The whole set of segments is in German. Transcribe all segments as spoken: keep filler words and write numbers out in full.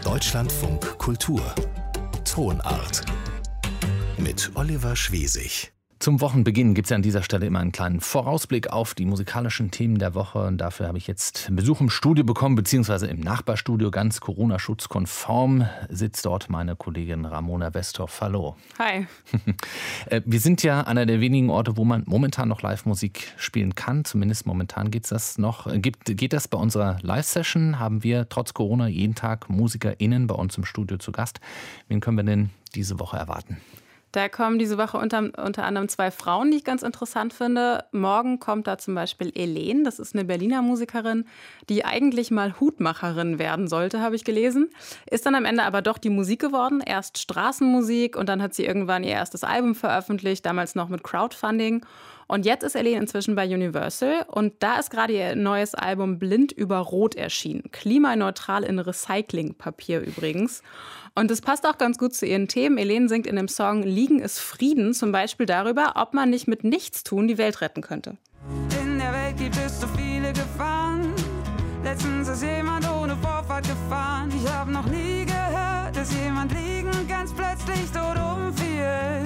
Deutschlandfunk Kultur Tonart mit Oliver Schwesig. Zum Wochenbeginn gibt es ja an dieser Stelle immer einen kleinen Vorausblick auf die musikalischen Themen der Woche. Und dafür habe ich jetzt Besuch im Studio bekommen, beziehungsweise im Nachbarstudio, ganz Corona-schutzkonform sitzt dort meine Kollegin Ramona Westhoff. Hallo. Hi. Wir sind ja einer der wenigen Orte, wo man momentan noch Live-Musik spielen kann. Zumindest momentan geht's das noch. Geht, geht das bei unserer Live-Session? Haben wir trotz Corona jeden Tag MusikerInnen bei uns im Studio zu Gast. Wen können wir denn diese Woche erwarten? Da kommen diese Woche unter, unter anderem zwei Frauen, die ich ganz interessant finde. Morgen kommt da zum Beispiel Elen, das ist eine Berliner Musikerin, die eigentlich mal Hutmacherin werden sollte, habe ich gelesen. Ist dann am Ende aber doch die Musik geworden. Erst Straßenmusik und dann hat sie irgendwann ihr erstes Album veröffentlicht, damals noch mit Crowdfunding. Und jetzt ist Elen inzwischen bei Universal und da ist gerade ihr neues Album Blind über Rot erschienen. Klimaneutral in Recyclingpapier übrigens. Und es passt auch ganz gut zu ihren Themen. Elen singt in dem Song Liegen ist Frieden zum Beispiel darüber, ob man nicht mit Nichtstun die Welt retten könnte. In der Welt gibt es so viele Gefahren. Letztens ist jemand ohne Vorfahrt gefahren. Ich habe noch nie gehört, dass jemand liegend ganz plötzlich tot umfiel.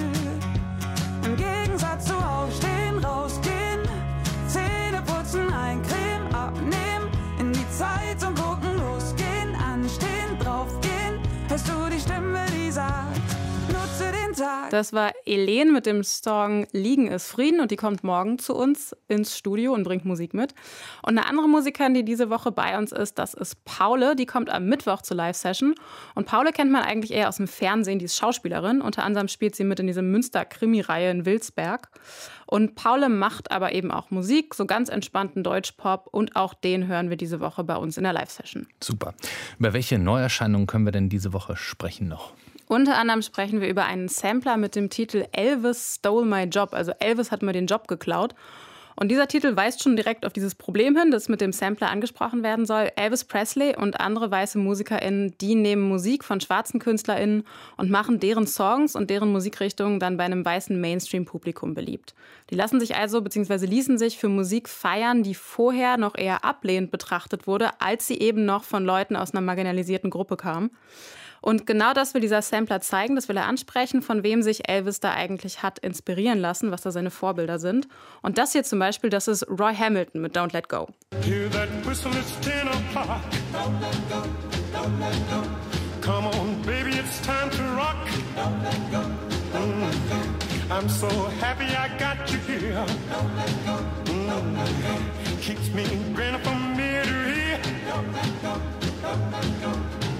Im Gegensatz zu Aufstehen, rausgehen, Zähne putzen, eincremen, abnehmen, in die Zeitung gucken, losgehen, anstehen, draufgehen. Hörst du die Stimme, die sagt, nutze den Tag. Das war Elen mit dem Song Liegen ist Frieden und die kommt morgen zu uns ins Studio und bringt Musik mit. Und eine andere Musikerin, die diese Woche bei uns ist, das ist Paule. Die kommt am Mittwoch zur Live-Session. Und Paule kennt man eigentlich eher aus dem Fernsehen, die ist Schauspielerin. Unter anderem spielt sie mit in dieser Münster-Krimi-Reihe in Wilsberg. Und Paule macht aber eben auch Musik, so ganz entspannten Deutschpop. Und auch den hören wir diese Woche bei uns in der Live-Session. Super. Über welche Neuerscheinungen können wir denn diese Woche sprechen noch? Unter anderem sprechen wir über einen Sampler mit dem Titel Elvis Stole My Job. Also Elvis hat mir den Job geklaut. Und dieser Titel weist schon direkt auf dieses Problem hin, das mit dem Sampler angesprochen werden soll. Elvis Presley und andere weiße MusikerInnen, die nehmen Musik von schwarzen KünstlerInnen und machen deren Songs und deren Musikrichtungen dann bei einem weißen Mainstream-Publikum beliebt. Die lassen sich also, beziehungsweise ließen sich für Musik feiern, die vorher noch eher ablehnend betrachtet wurde, als sie eben noch von Leuten aus einer marginalisierten Gruppe kam. Und genau das will dieser Sampler zeigen, das will er ansprechen, von wem sich Elvis da eigentlich hat inspirieren lassen, was da seine Vorbilder sind. Und das hier zum Beispiel, das ist Roy Hamilton mit Don't Let Go. Hear that whistle, it's ten o'clock. Don't let go, don't let go. Come on, baby, it's time to rock. Don't let go, don't let go. I'm so happy I got you here. Don't let go, don't let go. Keeps me grinning from ear to ear. Don't let go, don't let go.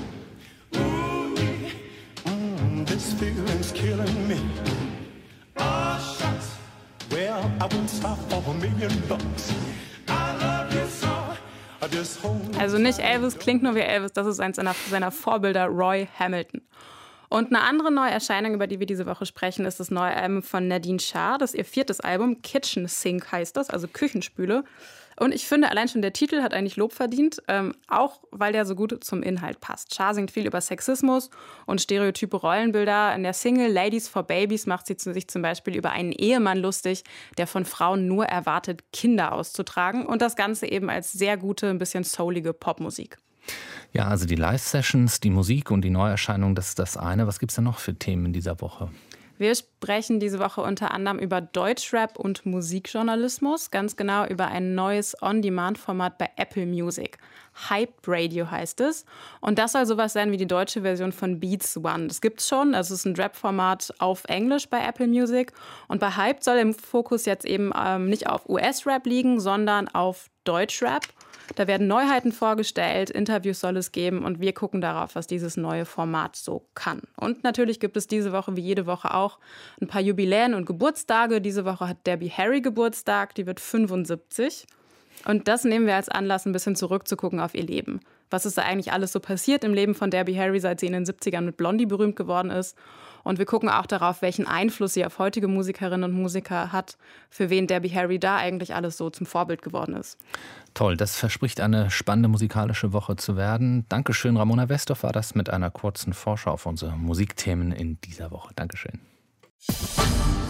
This feeling's killing me. Oh, shucks. Well, I wouldn't stop for a million bucks. I love you so. This whole Also nicht Elvis klingt nur wie Elvis, das ist eins seiner, seiner Vorbilder, Roy Hamilton. Und eine andere Neuerscheinung, über die wir diese Woche sprechen, ist das neue Album von Nadine Shah. Das ist ihr viertes Album, Kitchen Sink heißt das, also Küchenspüle. Und ich finde, allein schon der Titel hat eigentlich Lob verdient, ähm, auch weil der so gut zum Inhalt passt. Shah singt viel über Sexismus und stereotype Rollenbilder. In der Single Ladies for Babies macht sie sich zum Beispiel über einen Ehemann lustig, der von Frauen nur erwartet, Kinder auszutragen. Und das Ganze eben als sehr gute, ein bisschen soulige Popmusik. Ja, also die Live-Sessions, die Musik und die Neuerscheinung, das ist das eine. Was gibt es denn noch für Themen in dieser Woche? Wir sprechen diese Woche unter anderem über Deutschrap und Musikjournalismus, ganz genau über ein neues On-Demand-Format bei Apple Music. Hype Radio heißt es. Und das soll sowas sein wie die deutsche Version von Beats One. Das gibt's schon, also es ist ein Rap-Format auf Englisch bei Apple Music. Und bei Hype soll im Fokus jetzt eben ähm, nicht auf U S-Rap liegen, sondern auf Deutschrap. Da werden Neuheiten vorgestellt, Interviews soll es geben und wir gucken darauf, was dieses neue Format so kann. Und natürlich gibt es diese Woche, wie jede Woche auch, ein paar Jubiläen und Geburtstage. Diese Woche hat Debbie Harry Geburtstag, die wird fünfundsiebzig. Und das nehmen wir als Anlass, ein bisschen zurückzugucken auf ihr Leben. Was ist da eigentlich alles so passiert im Leben von Debbie Harry, seit sie in den siebzigern mit Blondie berühmt geworden ist. Und wir gucken auch darauf, welchen Einfluss sie auf heutige Musikerinnen und Musiker hat, für wen Debbie Harry da eigentlich alles so zum Vorbild geworden ist. Toll, das verspricht eine spannende musikalische Woche zu werden. Dankeschön, Ramona Westhoff war das mit einer kurzen Vorschau auf unsere Musikthemen in dieser Woche. Dankeschön.